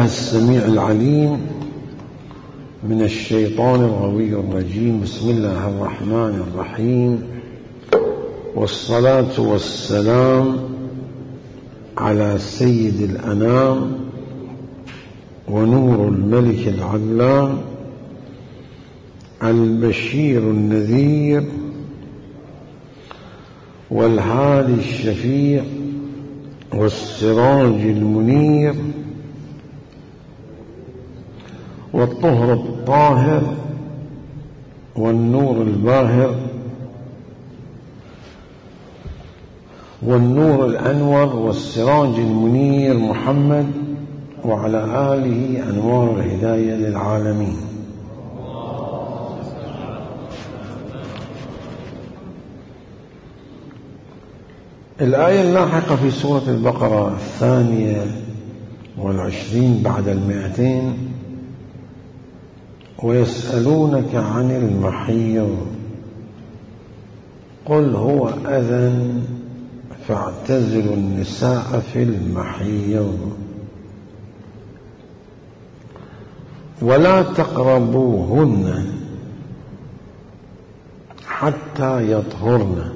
السميع العليم من الشيطان الغوي الرجيم. بسم الله الرحمن الرحيم، والصلاة والسلام على سيد الأنام ونور الملك العلام البشير النذير والهادي الشفيع والسراج المنير والطهر الطاهر والنور الباهر والنور الأنور والسراج المنير محمد وعلى آله أنوار الهداية للعالمين. الآية اللاحقة في سورة البقرة 22 بعد 200: ويسألونك عن المحيض قل هو أذى فاعتزلوا النساء في المحيض ولا تقربوهن حتى يطهرن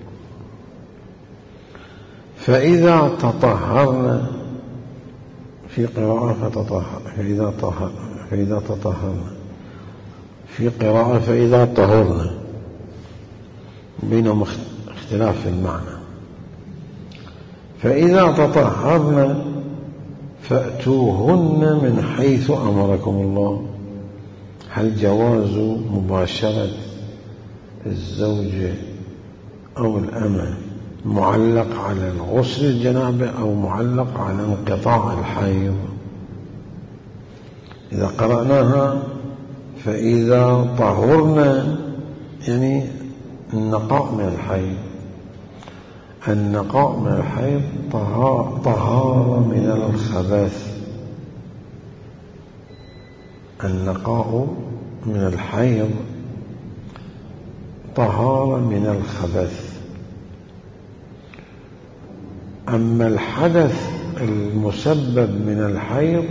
فإذا تطهرن، في قراءة فإذا تطهرن، في قراءة فإذا طهرن، بينهم اختلاف في المعنى. فإذا تطهرن فأتوهن من حيث أمركم الله. هل جواز مباشرة الزوجة أو الأمة معلق على الغسل الجنابة أو معلق على انقطاع الحيض؟ إذا قرأناها فإذا طهرنا يعني النقاء من الحيض. النقاء من الحيض طهارة من الخبث. النقاء من الحيض طهارة من الخبث. أما الحدث المسبب من الحيض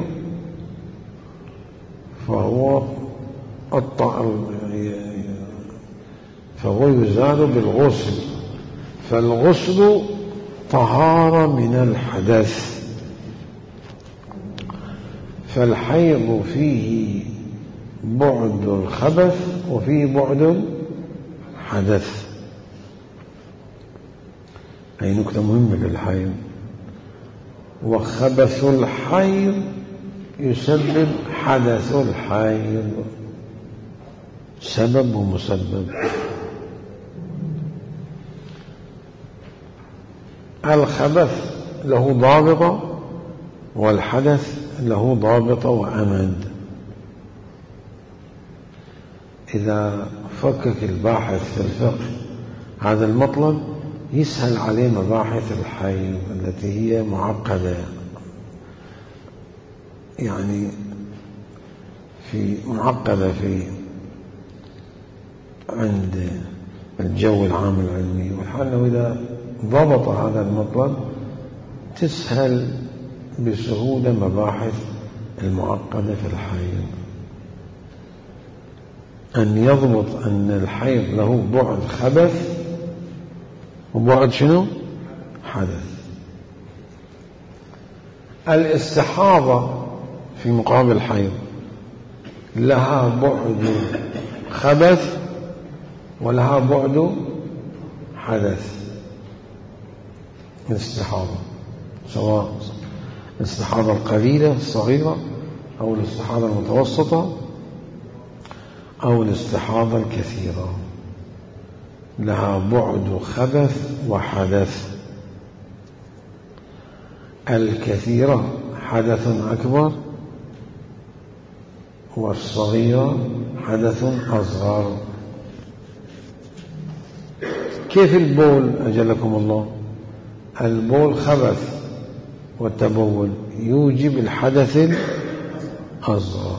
فهو يزال بالغسل، فالغسل طهارة من الحدث. فالحيض فيه بعد الخبث وفيه بعد الحدث. هي نكتة مهمة في الحيض. وخبث الحيض يسبب حدث الحيض، سبب ومسبب. الخبث له ضابطة والحدث له ضابطة وأمد. إذا فكك الباحث في الفقه هذا المطلب يسهل عليه مباحث الحيض التي هي معقدة، يعني معقدة عند الجو العام العلمي. والحال أنه إذا ضبط هذا المطلب تسهل بسهولة مباحث المعقدة في الحيض. أن يضبط أن الحيض له بعد خبث وبعد شنو؟ حدث. الاستحاضة في مقابل الحيض لها بعد خبث ولها بعد حدث. الاستحاضة سواء الاستحاضة القليلة الصغيرة أو الاستحاضة المتوسطة أو الاستحاضة الكثيرة، لها بعد خبث وحدث. الكثيرة حدث أكبر والصغيرة حدث أصغر. كيف البول أجلكم الله؟ البول خبث والتبول يوجب الحدث الأصغر.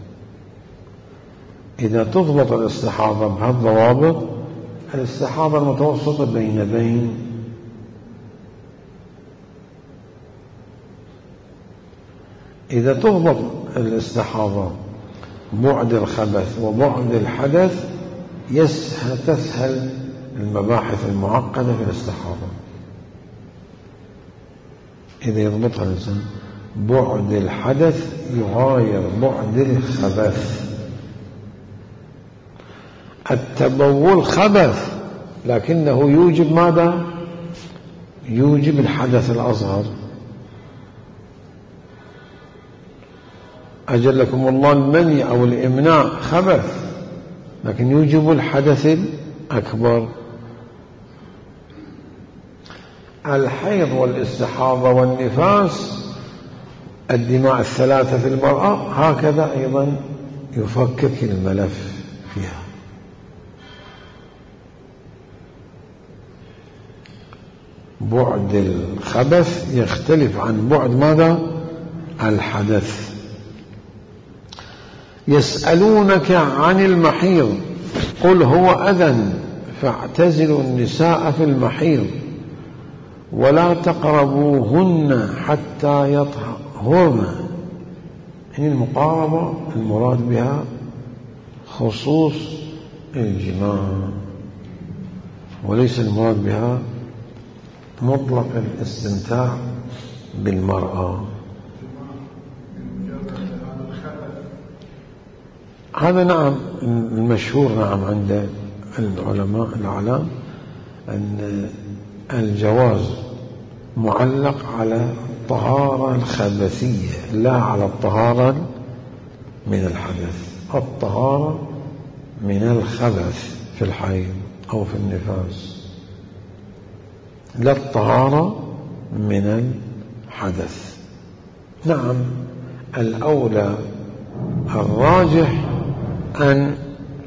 إذا تضبط الاستحاضة بهالضوابط، الاستحاضة المتوسطة بين إذا تضبط الاستحاضة بعد الخبث وبعد الحدث تسهل المباحث المعقدة في الاستحاضة. إذا يضبطها الإنسان بعد الحدث يغاير بعد الخبث. التبول خبث لكنه يوجب ماذا؟ يوجب الحدث الأصغر. أجلكم الله المني أو الإمناء خبث لكن يوجب الحدث الأكبر. الحيض والاستحاضة والنفاس الدماء الثلاثة في المرأة هكذا أيضا يفكك الملف فيها. بعد الخبث يختلف عن بعد ماذا؟ الحدث. يسألونك عن المحيض قل هو أذى فاعتزلوا النساء في المحيض ولا تقربوهن حتى يطهرن. يعني المقاربة المراد بها خصوص الجماع وليس المراد بها مطلق الاستمتاع بالمرأة. هذا نعم المشهور نعم عند العلماء الأعلام أن الجواز معلق على الطهارة الخبثية لا على الطهارة من الحدث. الطهارة من الخبث في الحيض أو في النفاس لا الطهارة من الحدث. نعم الأولى الراجح أن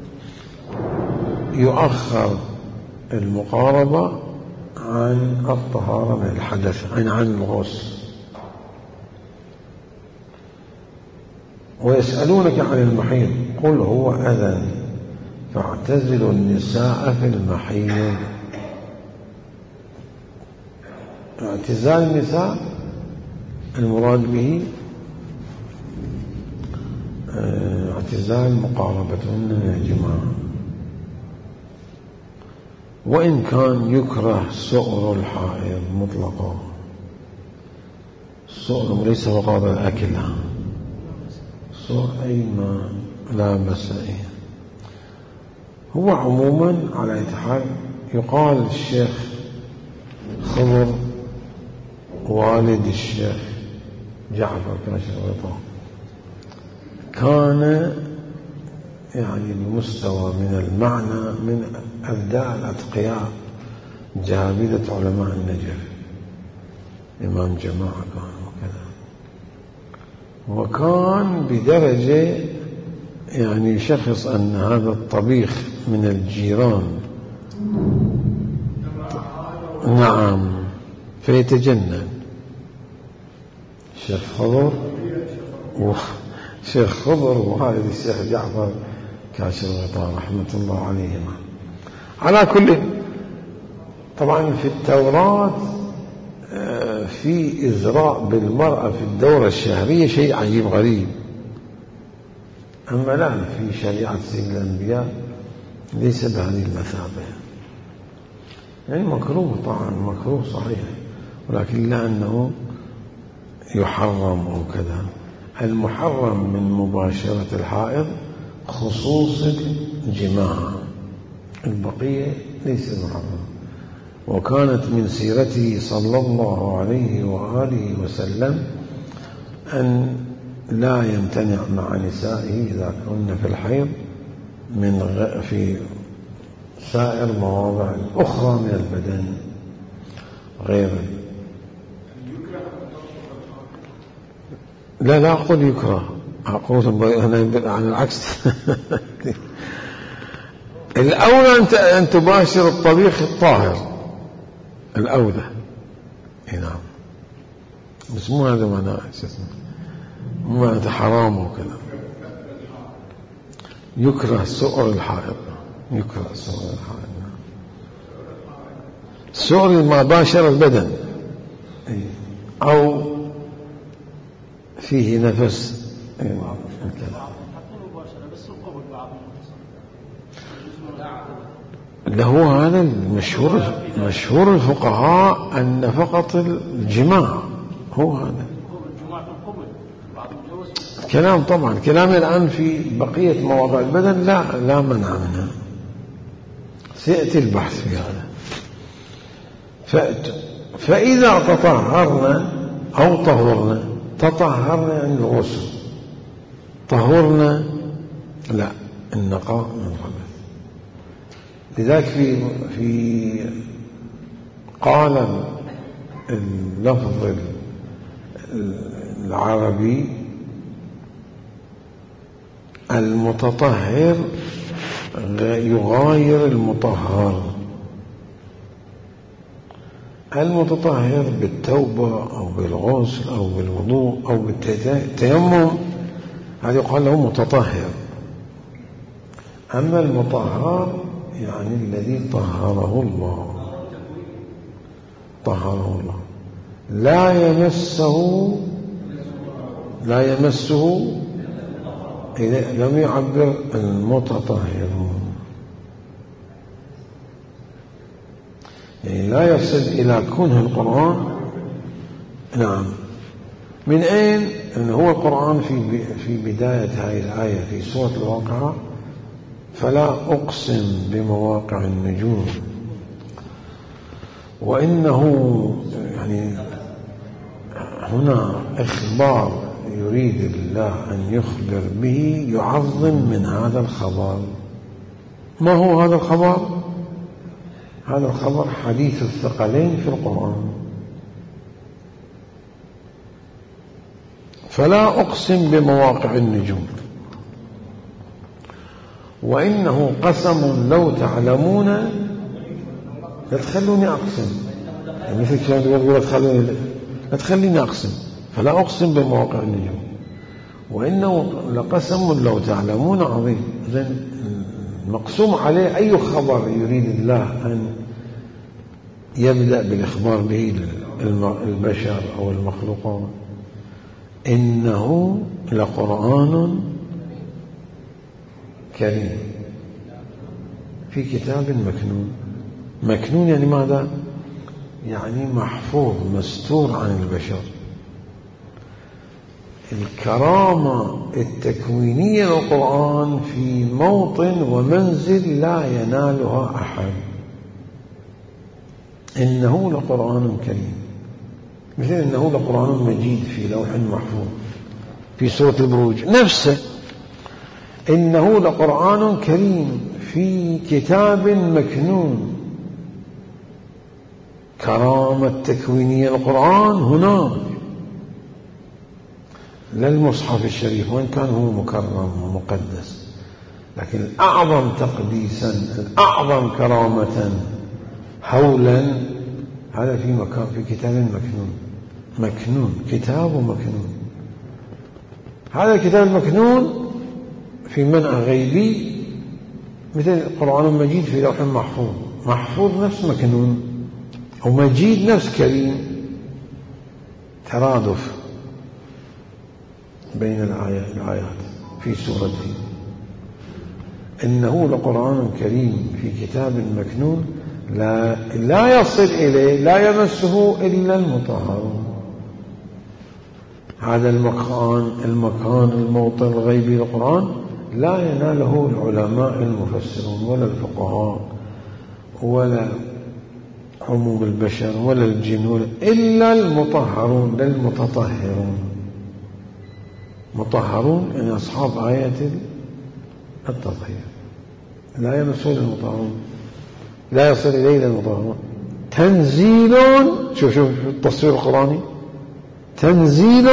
يؤخر المقاربة عن الطهارة من الحدث عن الغسل. ويسألونك عن المحيض قل هو أذى فاعتزلوا النساء في المحيض. اعتزال النساء المراد به اعتزال مقاربتهن من الجماع. وإن كان يكره سؤر الحائض مطلقا. السؤر ليس مقابل أكلها سؤر أي ما لا بأس به. هو عموما على أي حال يقال الشيخ خضر والد الشيخ جعفر كاشف الغطاء كان يعني بمستوى من المعنى من أبداع الأتقياء جابدة علماء النجف إمام جماعة كان وكذا. وكان بدرجة يعني يشخص أن هذا الطبيخ من الجيران نعم فيتجنن. الشيخ خضر الشيخ خضر ووالد الشيخ جعفر كاشف الغطاء رحمة الله عليهما. على كل طبعا في التوراة في إزراء بالمرأة في الدورة الشهرية شيء عجيب غريب. أما الآن في شريعة سيد الأنبياء ليس بهذه المثابة. يعني مكروه طبعا مكروه صحيح ولكن لا أنه يحرم أو كذا. المحرم من مباشرة الحائض خصوص الجماع البقية ليس محرم. وكانت من سيرته صلى الله عليه وآله وسلم أن لا يمتنع مع نسائه إذا كن في الحيض في سائر المواضع الأخرى من البدن غير. لا أقول يكره أقول أنا عن العكس. الأولى أن تباشر الطبيخ الطاهر الأولى. نعم بس مو هذا معناه مو معناه حرام وكذا. يكره سؤر الحائض يكره سؤر الحائض سؤر ما باشر البدن أو فيه نفس له هذا المشهور، مشهور الفقهاء أن فقط الجماع هو هذا الكلام. طبعا كلام الآن في بقية مواضع البدن لا منع منها، سيأتي البحث في هذا. فإذا تطهرنا أو طهرنا، تطهرنا عن الغسل، طهرنا لا النقاء من الخبث. لذلك في قال اللفظ العربي المتطهر يغاير المطهر. المتطهر بالتوبة أو بالغسل أو بالوضوء أو بالتيمم هذا يقال له متطهر. أما المطهر يعني الذي طهره الله، طهره الله، لا يمسه إذا لم يعبر المتطهرون، يعني لا يصل إلى كونه القرآن. نعم. من أين؟ أنه هو القرآن في بداية هذه الآية في سورة الواقعة: فلا أقسم بمواقع النجوم، وإنه يعني هنا إخبار يريد الله أن يخبر به، يعظم من هذا الخبر. ما هو هذا الخبر؟ هذا الخبر حديث الثقلين في القرآن. فلا أقسم بمواقع النجوم وإنه قسم لو تعلمون. لا تخلوني أقسم، يعني مثل كلام يقول لا تخليني أقسم. فلا أقسم بمواقع النجوم وإنه لقسم لو تعلمون عظيم. إذن المقسوم عليه أي خبر يريد الله أن يبدأ بالإخبار به البشر أو المخلوقات. إنه لقرآن كريم في كتاب مكنون. مكنون يعني ماذا؟ يعني محفوظ مستور عن البشر. الكرامة التكوينية للقرآن في موطن ومنزل لا ينالها أحد. إنه لقرآن كريم، مثل إنه لقرآن مجيد في لوح محفوظ في سورة البروج نفسه. إنه لقرآن كريم في كتاب مكنون. كرامة تكوينية القرآن هنا، لا المصحف الشريف وإن كان هو مكرم ومقدس، لكن الأعظم تقديسا، الأعظم كرامة هولا، هذا في مكان في كتاب مكنون. مكنون كتاب مكنون. هذا الكتاب المكنون في منع غيبي مثل القرآن المجيد في لوح محفوظ. محفوظ نفس مكنون، ومجيد نفس كريم. ترادف بين الآيات في سورته. إنه لقرآن كريم في كتاب مكنون لا يصل إليه، لا يمسه إلا المطهرون. هذا المكان الموطن الغيبي للقرآن لا يناله العلماء المفسرون ولا الفقهاء ولا عموم البشر ولا الجن إلا المطهرون، لا المتطهرون. مطهرون يعني أصحاب آية التطهير، لا يمسون المطهرون، لا يصل إليه المطهرون. تنزيل، شوف التصوير القرآني، تنزيل.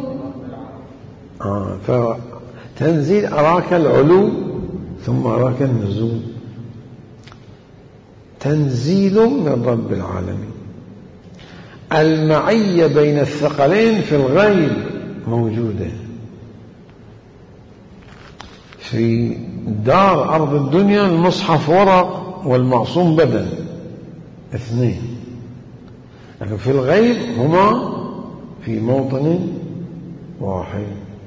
فتنزيل أراك العلو ثم أراك النزول. تنزيل من رب العالمين. المعية بين الثقلين في الغيب موجودة. في دار أرض الدنيا المصحف ورق والمعصوم بدن، اثنين. لكن في الغيب هما في موطن واحد.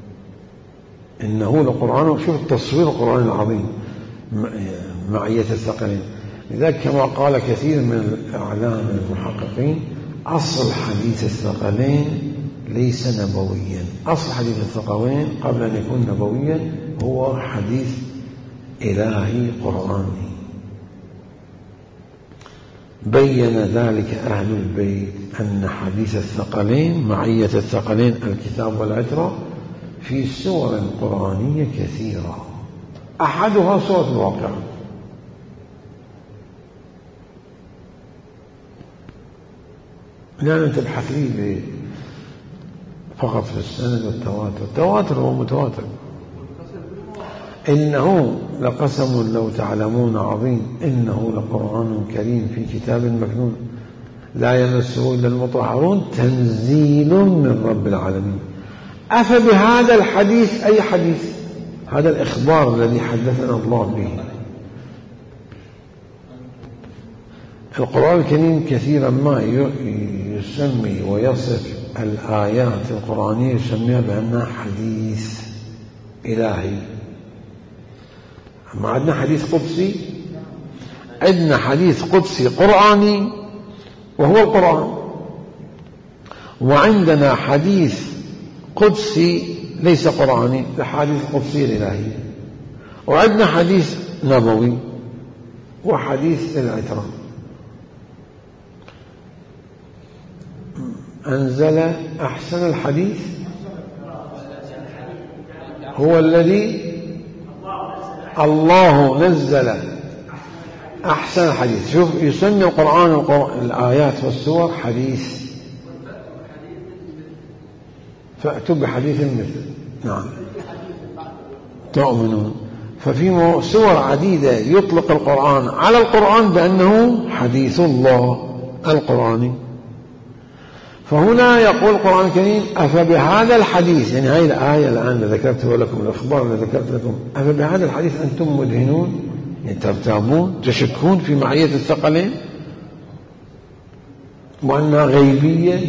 إنه لقرآن. شوف التصوير القرآن العظيم، معية الثقلين. لذلك كما قال كثير من الأعلام المحققين: أصل حديث الثقلين ليس نبويا. أصل حديث الثقلين قبل أن يكون نبويا هو حديث إلهي قرآني. بين ذلك أهل البيت أن حديث الثقلين، معية الثقلين الكتاب والعترة، في سور قرآنية كثيرة، أحدها سورة الواقعة. لا تبحث لي فقط في السند والتواتر. التواتر هو متواتر. إنه لقسم لو تعلمون عظيم، إنه لقرآن كريم في كتاب مكنون لا يمسه إلا المطهرون تنزيل من رب العالمين. أفبهذا الحديث، أي حديث؟ هذا الإخبار الذي حدثنا الله به. القرآن الكريم كثيرا ما يسمي ويصف الآيات القرآنية يسميها بأنها حديث إلهي. أما عندنا حديث قدسي، عندنا حديث قدسي قرآني وهو القرآن، وعندنا حديث قدسي ليس قرآني، الحديث القدسي الإلهي، وعندنا حديث نبوي وحديث العترة. أنزل أحسن الحديث هو الذي الله نزل أحسن الحديث. شوف، يسمي القرآن الآيات والسور حديث. فأتوا بحديث مثل. نعم، تؤمنون. ففي سور عديدة يطلق القرآن على القرآن بأنه حديث الله القرآني. فهنا يقول القرآن الكريم: أفبهذا الحديث، يعني هذه الآية الآن ذكرتها لكم، الأخبار التي ذكرت لكم، أفبهذا الحديث أنتم مدهنون، يعني ترتابون، تشكون في معية الثقلين وأنها غيبية.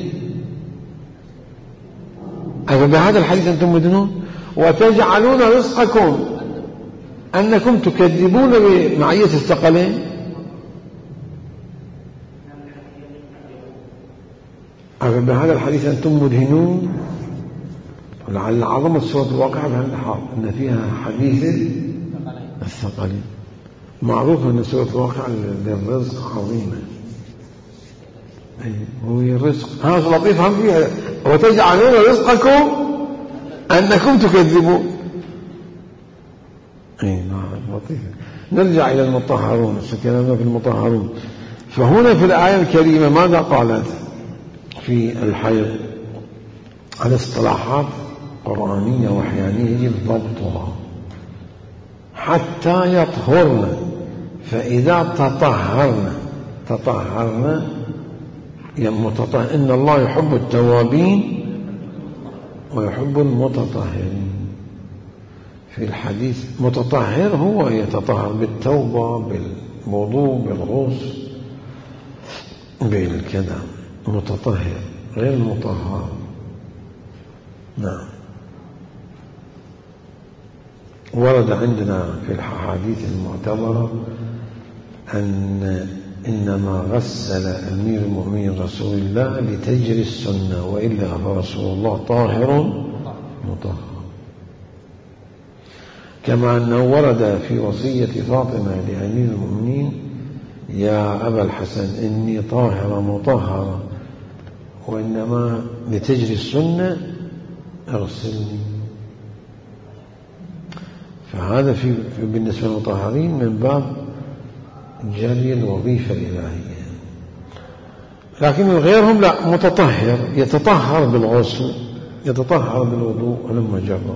أفبهذا الحديث أنتم مدهنون وتجعلون رزقكم أنكم تكذبون بمعية الثقلين. أفبهذا الحديث أنتم مدهنون. ولعل عظمة سورة الواقعة أن فيها حديث الثقلين. معروف أن سورة الواقعة للرزق عظيمة، هو الرزق. هذا لطيف هم فيها: وتجعلون رزقكم أنكم تكذبون. لطيف. نرجع إلى المطهرون، كلامنا في المطهرون. فهنا في الآية الكريمة ماذا قالت في الحيض؟ على اصطلاحات قرآنية وحيانية يجب ضبطها حتى يطهرن. فإذا تطهرن إن الله يحب التوابين ويحب المتطهرين. في الحديث متطهر هو يتطهر بالتوبة، بالوضوء، بالغسل، بالكذا، متطهر غير مطهر. نعم. ورد عندنا في الحديث المعتبرة أن إنما غسل أمير المؤمنين رسول الله لتجري السنة، وإلا فرسول الله طاهر مطهر. كما أنه ورد في وصية فاطمة لأمير المؤمنين: يا أبا الحسن إني طاهرة مطهرة، وإنما لتجري السنة أغسلني. فهذا بالنسبة للمطهرين من باب جري الوظيفة الإلهية. لكن غيرهم لا، متطهر، يتطهر بالغسل، يتطهر بالوضوء ولما جرى.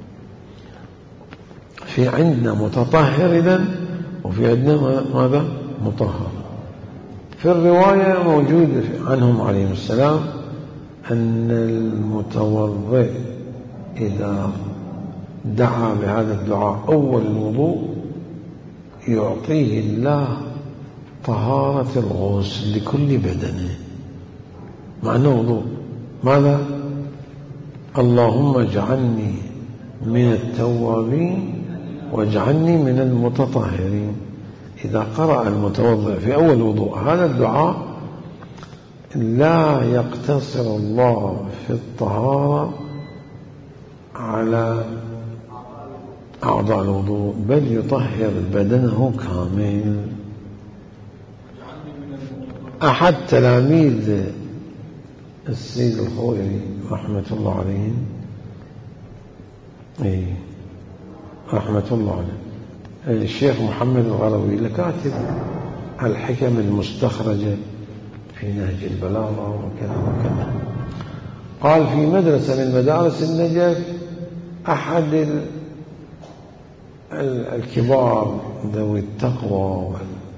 في عندنا متطهر إذن، وفي عندنا ماذا؟ مطهر. في الرواية موجود عنهم عليهم السلام أن المتوضئ إذا دعا بهذا الدعاء أول الوضوء يعطيه الله طهارة الغسل لكل بدنه، مع أنه وضوء. ماذا؟ اللهم اجعلني من التوابين واجعلني من المتطهرين. إذا قرأ المتوضئ في أول وضوء هذا الدعاء لا يقتصر الله في الطهارة على أعضاء الوضوء، بل يطهر بدنه كامل. أحد تلاميذ السيد الخوئي رحمة الله عليه رحمة الله عليه الشيخ محمد الغروي لكاتب الحكم المستخرجة في نهج البلاغة وكذا وكذا، قال في مدرسة من مدارس النجف أحد الكبار ذوي التقوى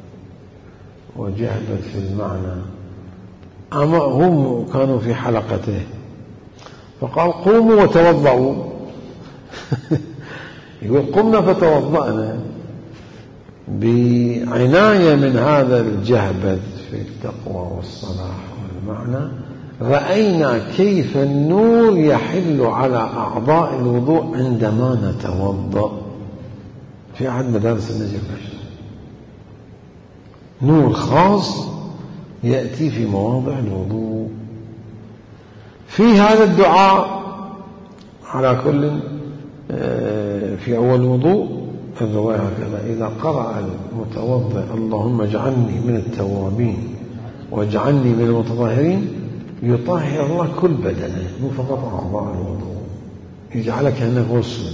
وجهبة في المعنى، أما هم كانوا في حلقته فقال قوموا وتوضعوا يقول قمنا فتوضأنا بعناية من هذا الجهبذ في التقوى والصلاح والمعنى. رأينا كيف النور يحل على أعضاء الوضوء عندما نتوضأ في أحد مدارس النجف، نور خاص يأتي في مواضع الوضوء. في هذا الدعاء على كل في أول وضوء الرواية هكذا: إذا قرأ المتوضئ اللهم اجعلني من التوابين واجعلني من المتطهرين، يطهر الله كل بدنه مو فقط أعضاء الوضوء، يجعلك كأنك غسل.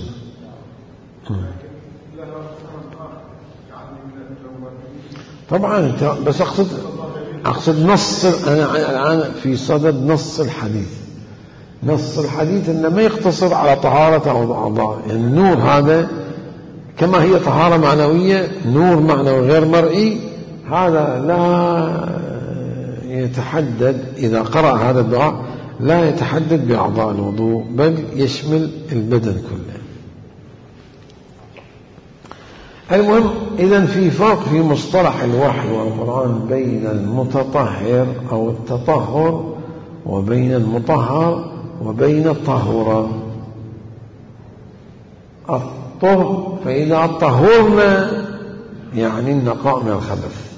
طبعا بس أقصد نص، أنا الآن في صدد نص الحديث. نص الحديث إنه ما يقتصر على طهارة أعضاء، يعني النور هذا كما هي طهارة معنوية، نور معنوي غير مرئي، هذا لا يتحدد إذا قرأ هذا الدعاء لا يتحدد بأعضاء الوضوء، بل يشمل البدن كله. المهم، إذن في فرق في مصطلح الوحي والقرآن بين المتطهر أو التطهر وبين المطهر وبين الطهورة. الطهر فإذا طهرنا يعني النقاء من الخبث،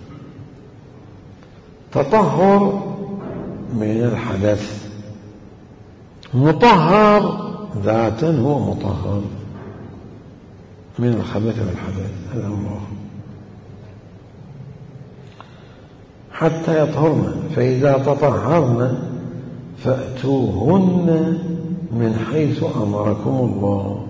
تطهر من الحدث، مطهر ذاتا هو مطهر من الخبث والحدث، هذا هو حتى يطهرن. فإذا تطهرن فأتوهن من حيث أمركم الله.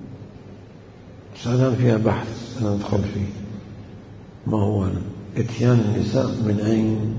سألان فيها بحث سندخل فيه، ما هو اتيان النساء من أين؟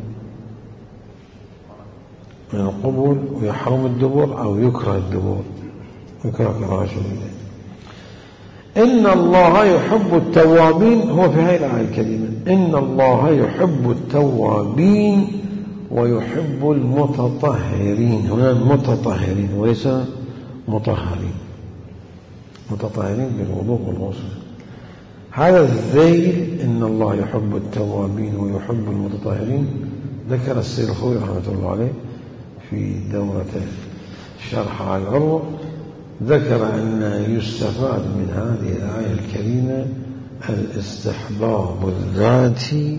من القبول، ويحرم الدبر أو يكره الدبر، يكره كراهة شديدة. إن الله يحب التوابين، هو في هذه الآية الكريمة إن الله يحب التوابين ويحب المتطهرين. هنا متطهرين وليس مطهرين، متطهرين بالوضوء والغسل. هذا الذيل إن الله يحب التوابين ويحب المتطهرين ذكر السيد الخوئي رحمة الله عليه في دورته شرح على العروة، ذكر أن يستفاد من هذه الآية الكريمة الاستحباب الذاتي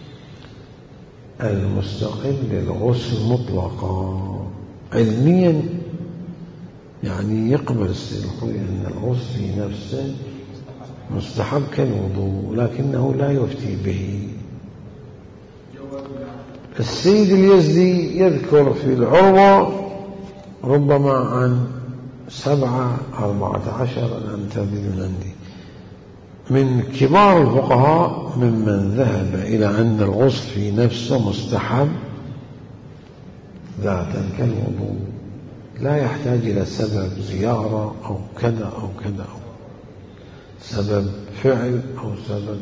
المستقل للغسل مطلقا. علميا يعني يقبل السيد الخوئي أن الغسل في نفسه مستحب كالوضوء، لكنه لا يفتي به. السيد اليزدي يذكر في العروة ربما عن 14 الآن تبدو عندي من كبار الفقهاء ممن ذهب إلى أن الغسل في نفسه مستحب ذاتا كالوضوء، لا يحتاج إلى سبب زيارة أو كذا أو كذا، أو سبب فعل أو سبب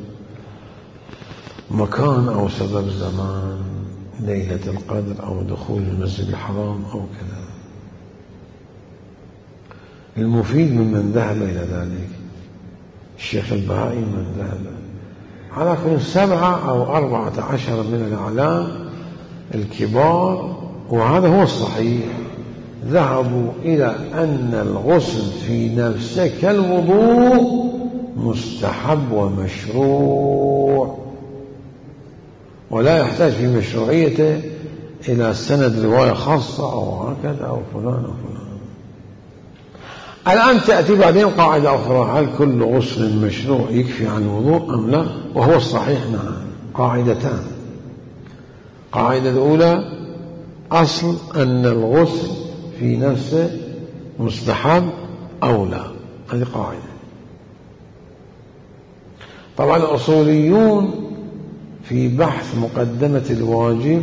مكان أو سبب زمان، ليلة القدر أو دخول المسجد الحرام أو كذا. المفيد ممن ذهب إلى ذلك الشيخ البهائي من ذهب على كل 7 أو 14 من الأعلام الكبار، وهذا هو الصحيح، ذهبوا إلى أن الغسل في نفسه كالوضوء مستحب ومشروع، ولا يحتاج في مشروعيته إلى سند رواية خاصة أو هكذا أو فلان أو فلان. الآن تأتي بعدين قاعدة أخرى: هل كل غسل مشروع يكفي عن الوضوء أم لا؟ وهو الصحيح نعم. قاعدتان: القاعدة الأولى أصل أن الغسل في نفسه مستحب أو لا، هذه قاعدة. طبعا الأصوليون في بحث مقدمة الواجب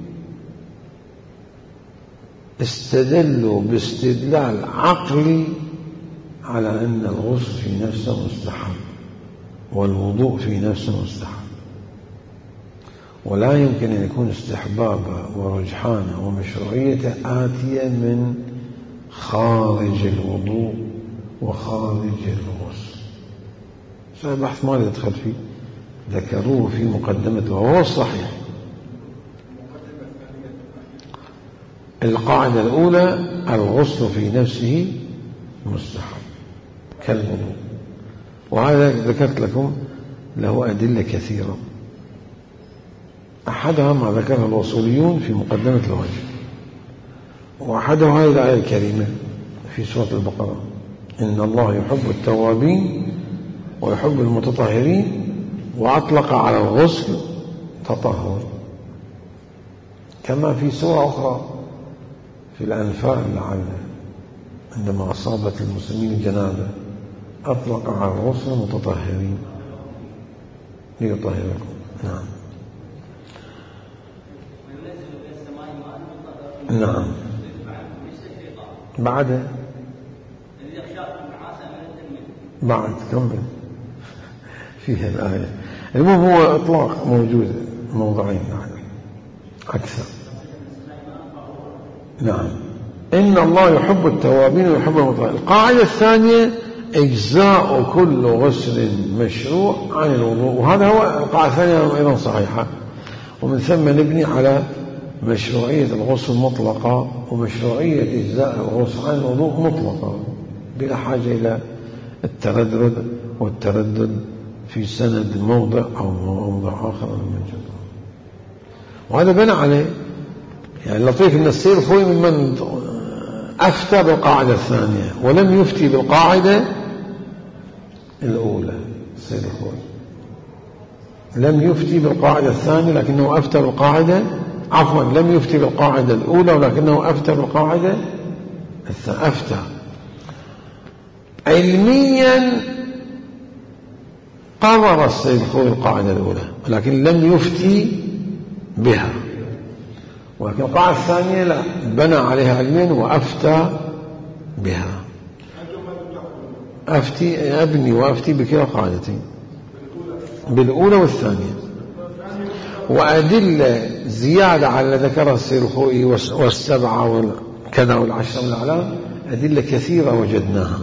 استدلوا باستدلال عقلي على أن الغسل في نفسه مستحب والوضوء في نفسه مستحب، ولا يمكن أن يكون استحبابه ورجحانه ومشروعيته آتية من خارج الوضوء وخارج الغسل. هذا بحث ما ندخل فيه، ذكروه في مقدمته وهو الصحيح. القاعدة الأولى: الغسل في نفسه مستحب كالوضوء، وهذا ذكرت لكم له أدلة كثيرة، أحدها ما ذكره الأصوليون في مقدمة الواجب، وأحدها هذه الآية الكريمة في سورة البقرة: إن الله يحب التوابين ويحب المتطهرين، وأطلق على الغسل تطهر. كما في سورة أخرى في الأنفال لعله عندما أصابت المسلمين جنابة أطلق على الغسل متطهرين ليطهركم. نعم نعم. بعد كمل فيها الآية. المهم هو إطلاق موجود موضعين أكثر. نعم. إن الله يحب التوابين ويحب المتطهرين. القاعدة الثانية: إجزاء كل غسل مشروع عن الوضوء، وهذا هو القاعدة الثانية أيضا صحيحة، ومن ثم نبني على مشروعية الغسل مطلقة ومشروعية إجزاء الغسل عن الوضوء مطلقة بلا حاجة إلى التردد والتردد في سند موضع أو موضع آخر من جد. وهذا بنى عليه يعني لطيف أن السير خوي ممن أفتى بالقاعدة الثانية ولم يفتي بالقاعدة الأولى. السير خوي لم يفتي بالقاعدة الثانية لكنه أفتى بالقاعدة، عفوا لم يفتي بالقاعدة الأولى ولكنه أفتى بالقاعدة الثانية. أفتى علميا قرر السيد الخوي القاعدة الأولى ولكن لم يفتي بها، ولكن القاعدة الثانية لا، بنى عليها علميا وأفتى بها. أبني وأفتي بكلا قاعدتين، بالأولى والثانية، وأدلة زيادة على ذكرها السيد الخوي والسبعة والكذا والعشرة والأعلام، أدلة كثيرة وجدناها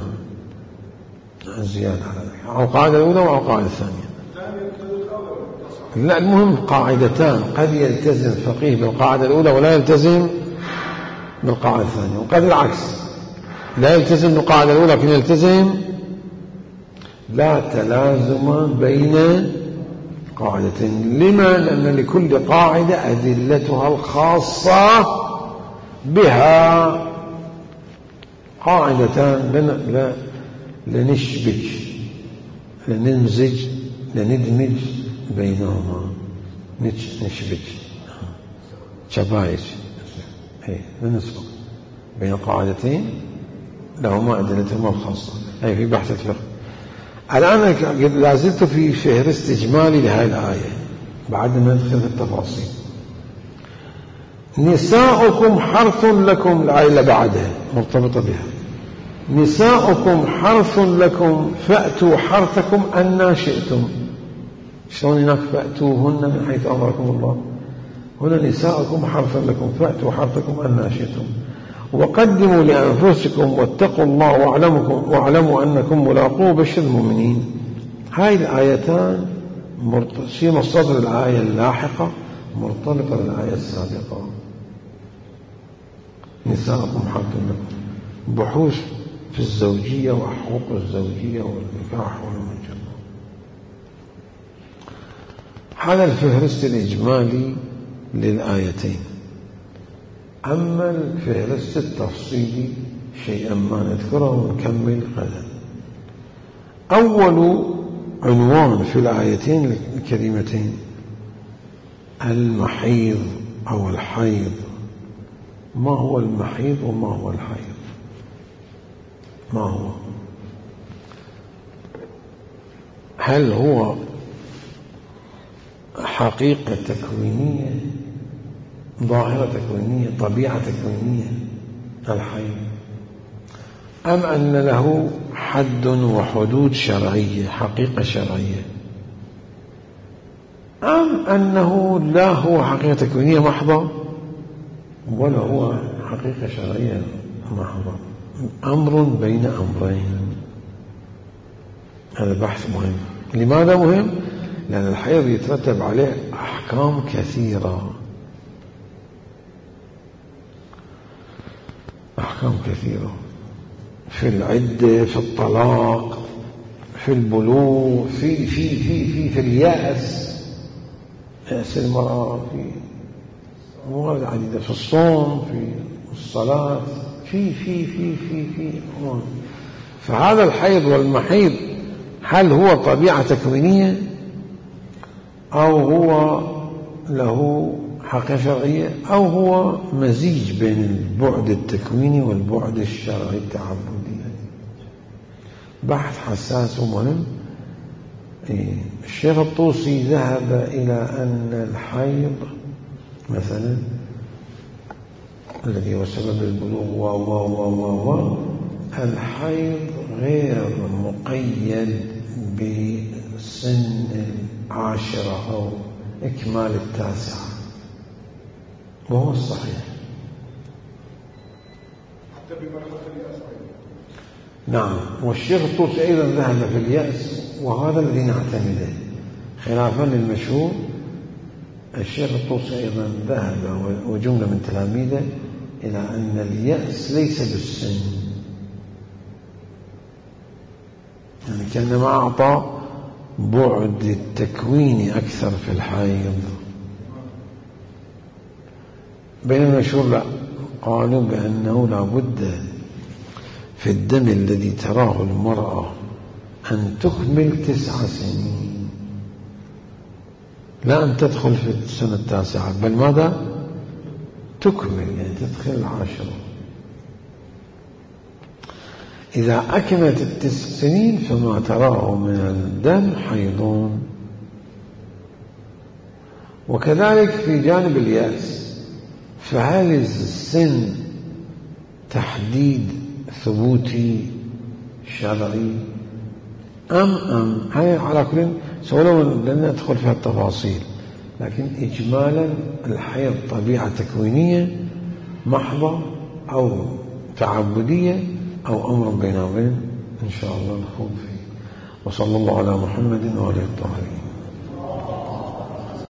زيادة على القاعدة الأولى وعلى القاعدة الثانية. لا، المهم قاعدتان، قد يلتزم فقيه بالقاعدة الأولى ولا يلتزم بالقاعدة الثانية، وقد العكس، لا يلتزم بالقاعدة الأولى لكن يلتزم. لا تلازم بين قاعدتين. لما؟ لأن لكل قاعدة أدلتها الخاصة بها. قاعدتان لنشبك لنمزج لندمج بينهما، نشبك شبايش لنسبق بين قاعدتين لهما أدلتهما الخاصة، أي في بحث الفقه. الآن لازلت في فهرست إجمالي لهذه الآية بعد ما ندخل في التفاصيل. نساؤكم حرث لكم، الآية اللي بعدها مرتبطة بها. نساؤكم حرث لكم فأتوا حرثكم أنى شئتم. شلون هناك فأتوهن من حيث أمركم الله، هنا نساؤكم حرث لكم فأتوا حرثكم أنى شئتم وقدموا لأنفسكم واتقوا الله واعلموا أنكم ملاقوه بشر المؤمنين. هاي الآيتان في مصدر الآية اللاحقة مرتبطة بالآية السابقة. نساءكم حق لكم. بحوث في الزوجية وحقوق الزوجية والنكاح والمجرد. هذا الفهرست الإجمالي للآيتين. أما الفهرست التفصيلي شيئا ما نذكره ونكمل غدا. أول عنوان في الآيتين الكريمتين المحيض أو الحيض. ما هو المحيض وما هو الحيض؟ ما هو؟ هل هو حقيقة تكوينية، ظاهرة تكوينية، طبيعة تكوينية الحيض، أم أن له حد وحدود شرعية، حقيقة شرعية، أم أنه لا هو حقيقة تكوينية محضة ولا هو حقيقة شرعية محضة؟ أمر بين أمرين. هذا بحث مهم. لماذا مهم؟ لأن الحيض يترتب عليه أحكام كثيرة، أحكام كثيرة في العدة، في الطلاق، في البلوغ، في اليأس، يأس المرأة، في أمور عديدة، في الصوم، في الصلاة، في أمور. فهذا الحيض والمحيض هل هو طبيعة تكوينية أو هو له حقيقة شرعية أو هو مزيج بين البعد التكويني والبعد الشرعي التعبدي؟ بحث حساس ومهم. الشيخ الطوسي ذهب إلى أن الحيض مثلا الذي هو سبب البلوغ الحيض غير مقيد بسن 10 أو إكمال 9، وهو الصحيح. حتى بمرحلة اليأس. نعم. والشيخ الطوسي أيضا ذهب في اليأس، وهذا الذي نعتمده خلافا للمشهور. الشيخ الطوسي أيضا ذهب وجملة من تلاميذه إلى أن اليأس ليس بالسن، يعني كأنما أعطى بعد التكوين أكثر في الحيض. بين المشهور لا، قالوا بأنه لا بد في الدم الذي تراه المرأة أن تكمل 9 سنين، لا أن تدخل في السنة 9، بل ماذا؟ تكمل، يعني تدخل 10. إذا أكملت 9 سنين فما تراه من الدم حيض. وكذلك في جانب اليأس، فهل السن تحديد ثبوتي شرعي أم هاي على كل سولو لن ندخل في التفاصيل، لكن إجمالا الحيض طبيعة تكوينية محضة أو تعبدية أو أمر بين أمرين إن شاء الله نخوض فيه. وصلى الله على محمد وآله الطاهرين.